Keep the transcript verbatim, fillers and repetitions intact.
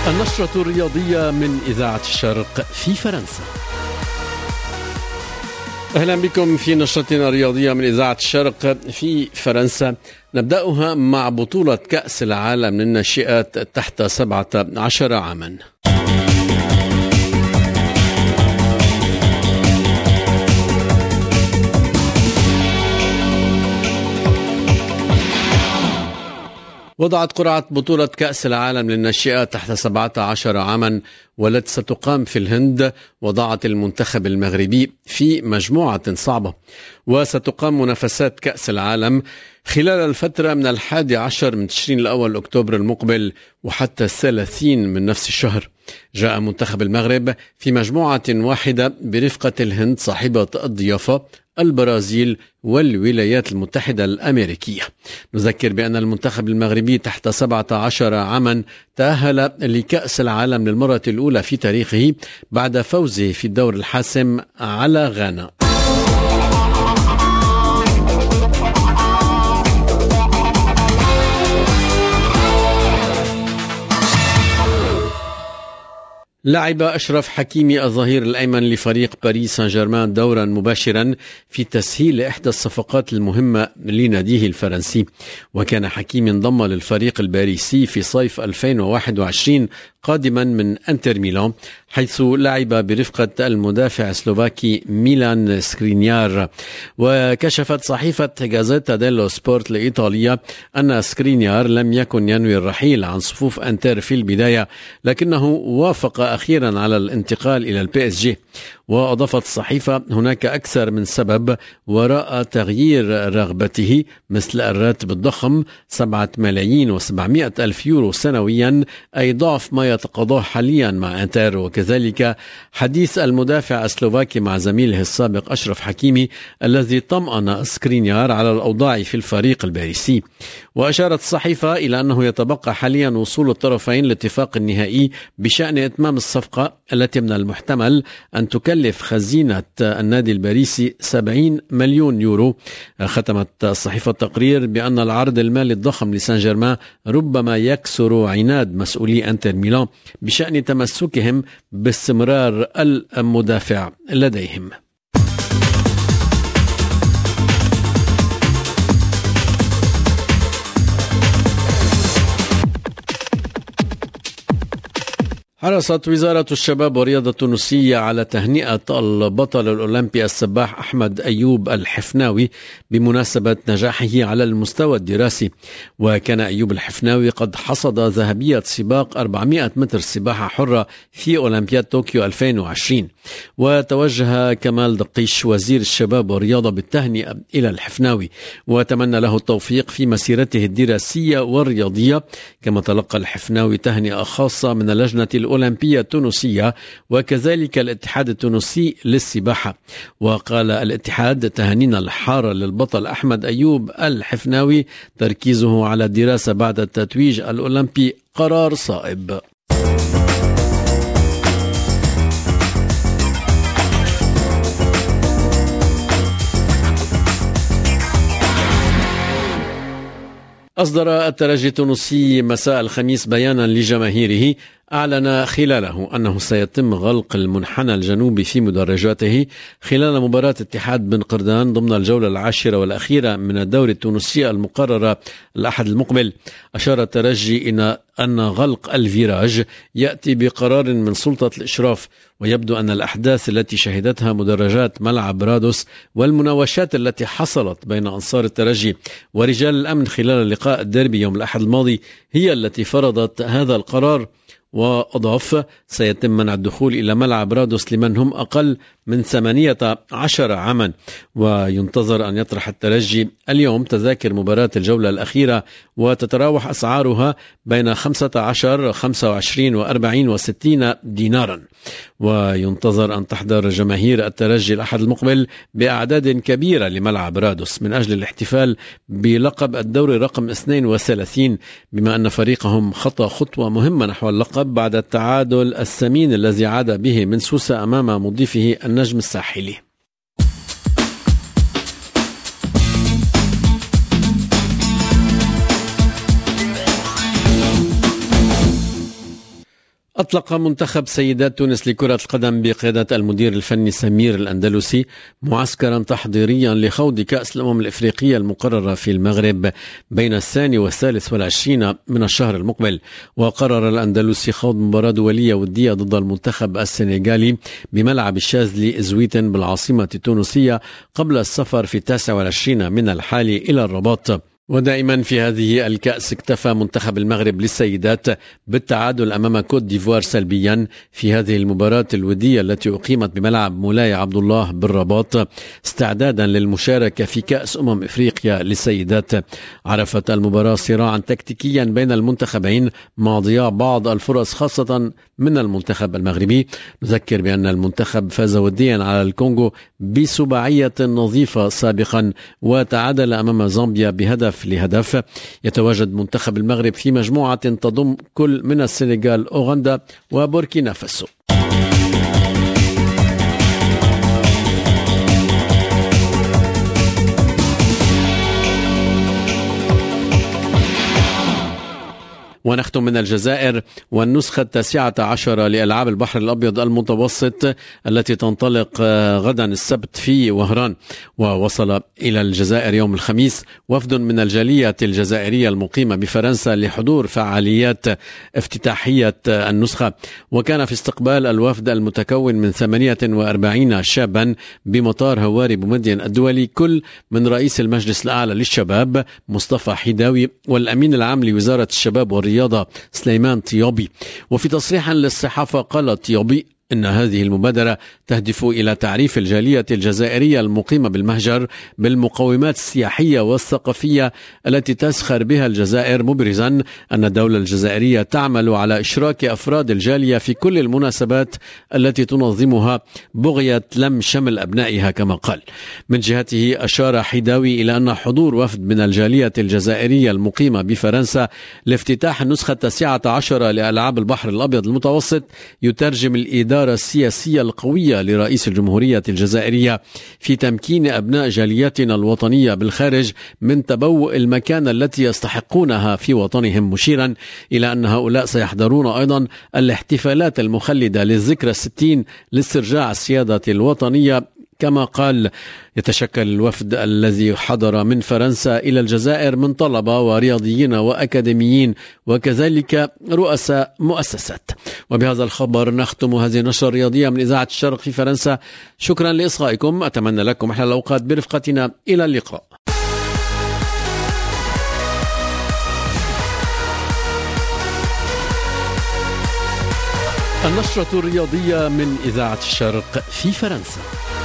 النشرة الرياضية من إذاعة الشرق في فرنسا. أهلا بكم في نشرتنا الرياضية من إذاعة الشرق في فرنسا. نبدأها مع بطولة كأس العالم للناشئات تحت سبعة عشر عاما. وضعت قرعة بطولة كأس العالم للناشئات تحت سبعة عشر عاما والتي ستقام في الهند وضعت المنتخب المغربي في مجموعة صعبة، وستقام منافسات كأس العالم خلال الفترة من الحادي عشر من تشرين الأول أكتوبر المقبل وحتى الثلاثين من نفس الشهر. جاء منتخب المغرب في مجموعة واحدة برفقة الهند صاحبة الضيافة، البرازيل والولايات المتحدة الأمريكية. نذكر بأن المنتخب المغربي تحت سبعة عشر عاما تأهل لكأس العالم للمرة الأولى في تاريخه بعد فوزه في الدور الحاسم على غانا. لعب أشرف حكيمي الظهير الأيمن لفريق باريس سان جيرمان دورا مباشرا في تسهيل إحدى الصفقات المهمة لناديه الفرنسي، وكان حكيمي انضم للفريق الباريسي في صيف ألفين وواحد وعشرين قادما من انتر ميلان، حيث لعب برفقة المدافع السلوفاكي ميلان سكرينيار. وكشفت صحيفة غازيتا ديلو سبورت الإيطالية أن سكرينيار لم يكن ينوي الرحيل عن صفوف انتر في البداية، لكنه وافق أخيرا على الانتقال إلى البي اس جي. وأضافت الصحيفة هناك أكثر من سبب وراء تغيير رغبته، مثل الراتب الضخم سبعة ملايين وسبعمائة ألف يورو سنويا، أي ضعف ما يتقاضاه حاليا مع انتر، وكذلك حديث المدافع السلوفاكي مع زميله السابق أشرف حكيمي الذي طمأن سكرينيار على الأوضاع في الفريق الباريسي. وأشارت الصحيفة إلى أنه يتبقى حاليا وصول الطرفين لاتفاق النهائي بشأن إتمام الصفقة التي من المحتمل أن تكلف خزينة النادي الباريسي سبعين مليون يورو. ختمت الصحيفة التقرير بأن العرض المالي الضخم لسان جيرمان ربما يكسر عناد مسؤولي انتر ميلان بشأن تمسكهم باستمرار المدافع لديهم. حرصت وزارة الشباب والرياضة التونسية على تهنئة البطل الأولمبي السباح أحمد أيوب الحفناوي بمناسبة نجاحه على المستوى الدراسي. وكان أيوب الحفناوي قد حصد ذهبية سباق أربعمائة متر سباحة حرة في أولمبياد طوكيو ألفين وعشرين. وتوجه كمال دقيش وزير الشباب والرياضة بالتهنئة إلى الحفناوي وتمنى له التوفيق في مسيرته الدراسية والرياضية. كما تلقى الحفناوي تهنئة خاصة من اللجنة الأولمبية التونسية وكذلك الاتحاد التونسي للسباحة. وقال الاتحاد: تهانينا الحارة للبطل أحمد أيوب الحفناوي، تركيزه على الدراسة بعد التتويج الأولمبي قرار صائب. أصدر الترجي التونسي مساء الخميس بيانا لجماهيره أعلن خلاله أنه سيتم غلق المنحنى الجنوبي في مدرجاته خلال مباراة اتحاد بن قردان ضمن الجولة العاشرة والأخيرة من الدوري التونسي المقررة الأحد المقبل. أشار الترجي إن أن غلق الفيراج يأتي بقرار من سلطة الإشراف، ويبدو أن الأحداث التي شهدتها مدرجات ملعب رادوس والمناوشات التي حصلت بين أنصار الترجي ورجال الأمن خلال لقاء الديربي يوم الأحد الماضي هي التي فرضت هذا القرار. وأضاف: سيتم منع الدخول إلى ملعب رادوس لمن هم أقل من ثمانية عشر عاما. وينتظر أن يطرح الترجي اليوم تذاكر مباراة الجولة الأخيرة وتتراوح أسعارها بين خمسة عشر خمسة وعشرين وأربعين وستين دينارا. وينتظر أن تحضر جماهير الترجي الأحد المقبل بأعداد كبيرة لملعب رادوس من أجل الاحتفال بلقب الدوري رقم اثنين وثلاثين، بما أن فريقهم خطى خطوة مهمة نحو اللقب بعد التعادل الثمين الذي عاد به من سوسة أمام مضيفه النجم الساحلي. أطلق منتخب سيدات تونس لكرة القدم بقيادة المدير الفني سمير الأندلسي معسكرا تحضيريا لخوض كأس الأمم الإفريقية المقررة في المغرب بين الثاني والثالث والعشرين من الشهر المقبل. وقرر الأندلسي خوض مباراة دولية ودية ضد المنتخب السنغالي بملعب الشاذلي زويتن بالعاصمة التونسية قبل السفر في التاسع والعشرين من الحالي إلى الرباط. ودائما في هذه الكأس اكتفى منتخب المغرب للسيدات بالتعادل أمام كوت ديفوار سلبيا في هذه المباراة الودية التي أقيمت بملعب مولاي عبد الله بالرباط استعدادا للمشاركة في كأس أمم إفريقيا للسيدات. عرفت المباراة صراعا تكتيكيا بين المنتخبين مع ضياع بعض الفرص خاصة من المنتخب المغربي. نذكر بأن المنتخب فاز وديا على الكونغو بسباعية نظيفة سابقا وتعادل أمام زامبيا بهدف لهدف. يتواجد منتخب المغرب في مجموعة تضم كل من السنغال، أوغندا وبوركينا فاسو. ونختم من الجزائر والنسخة التاسعة عشر لألعاب البحر الأبيض المتوسط التي تنطلق غدا السبت في وهران. ووصل إلى الجزائر يوم الخميس وفد من الجالية الجزائرية المقيمة بفرنسا لحضور فعاليات افتتاحية النسخة. وكان في استقبال الوفد المتكون من ثمانية وأربعين شابا بمطار هواري بومدين الدولي كل من رئيس المجلس الأعلى للشباب مصطفى حيداوي والأمين العام لوزارة الشباب والرياضة سليمان طيابي. وفي تصريح للصحافة قال طيابي إن هذه المبادرة تهدف إلى تعريف الجالية الجزائرية المقيمة بالمهجر بالمقومات السياحية والثقافية التي تزخر بها الجزائر، مبرزا أن الدولة الجزائرية تعمل على إشراك أفراد الجالية في كل المناسبات التي تنظمها بغية لم شمل أبنائها كما قال. من جهته أشار حيداوي إلى أن حضور وفد من الجالية الجزائرية المقيمة بفرنسا لافتتاح النسخة التاسعة عشر لألعاب البحر الأبيض المتوسط يترجم الإدارة السياسية القوية لرئيس الجمهورية الجزائرية في تمكين أبناء جالياتنا الوطنية بالخارج من تبوء المكانة التي يستحقونها في وطنهم، مشيرا إلى أن هؤلاء سيحضرون أيضا الاحتفالات المخلدة للذكرى الستين لاسترجاع السيادة الوطنية. كما قال يتشكل الوفد الذي حضر من فرنسا إلى الجزائر من طلبة ورياضيين وأكاديميين وكذلك رؤساء مؤسسات. وبهذا الخبر نختم هذه النشرة الرياضية من إذاعة الشرق في فرنسا. شكرا لإصغائكم، أتمنى لكم أحلى الأوقات برفقتنا، إلى اللقاء. النشرة الرياضية من إذاعة الشرق في فرنسا.